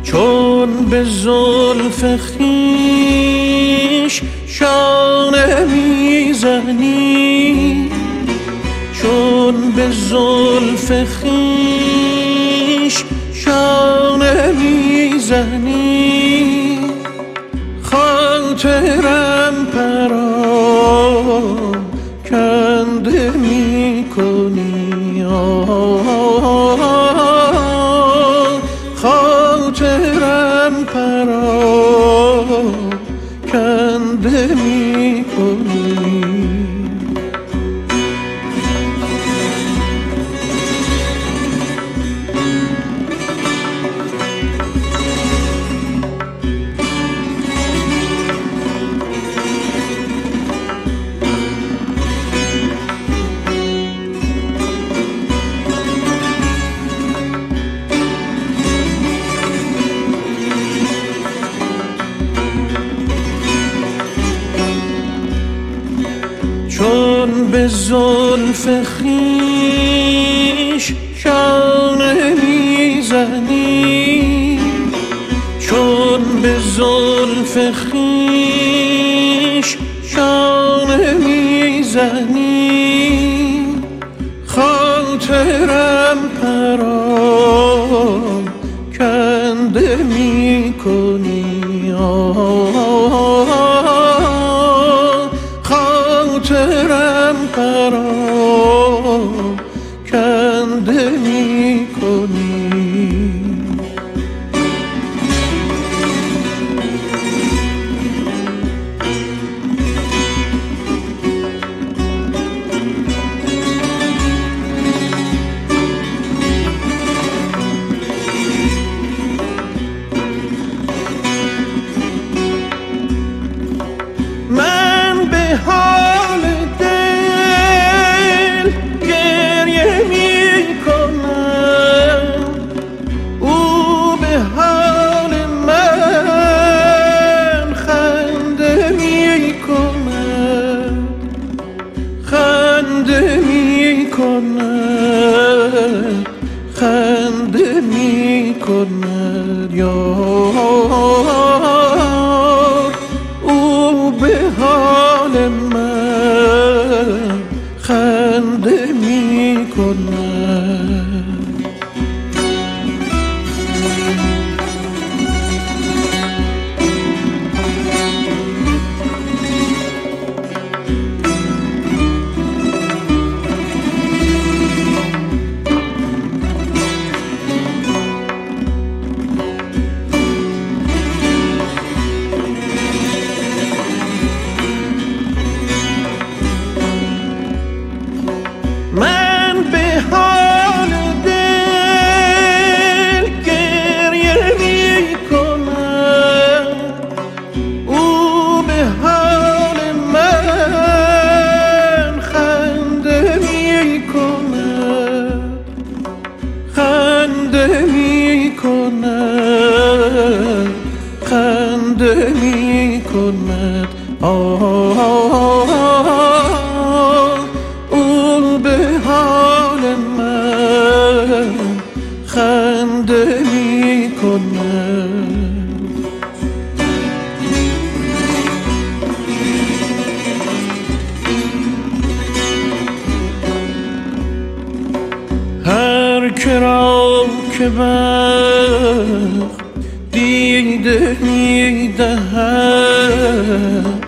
چون به زلف خویش شانه میزنی، چون به زلف خویش شانه میزنی، خاطرم پراکنده میکنی، خاطرم پراکنده میکنی. چون به زلف خویش شانه میزنی، چون به زلف خویش شانه میزنی، خاطرم پراکنده میکنی، خاطرم پراکنده میکنی. من به حال دل گریه میکنم، او به حال من خنده میکند، خنده میکند، خنده میکند، او به حال من خنده میکند. من به حال دل گریه میکنم، او به حال من خنده میکند، خنده میکند، خنده میکند، حال من خنده میکند. هر کرا که بخت دیده میدهد،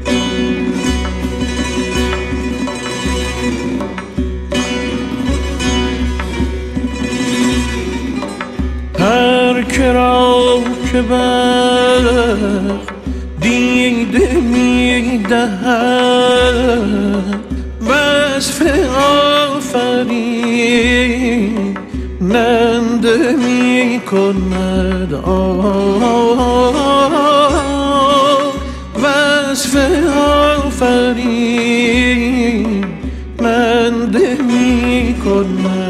هر کرا که بخت دیده میدهد، وصف آفریننده میکند، وصف آفریننده میکند.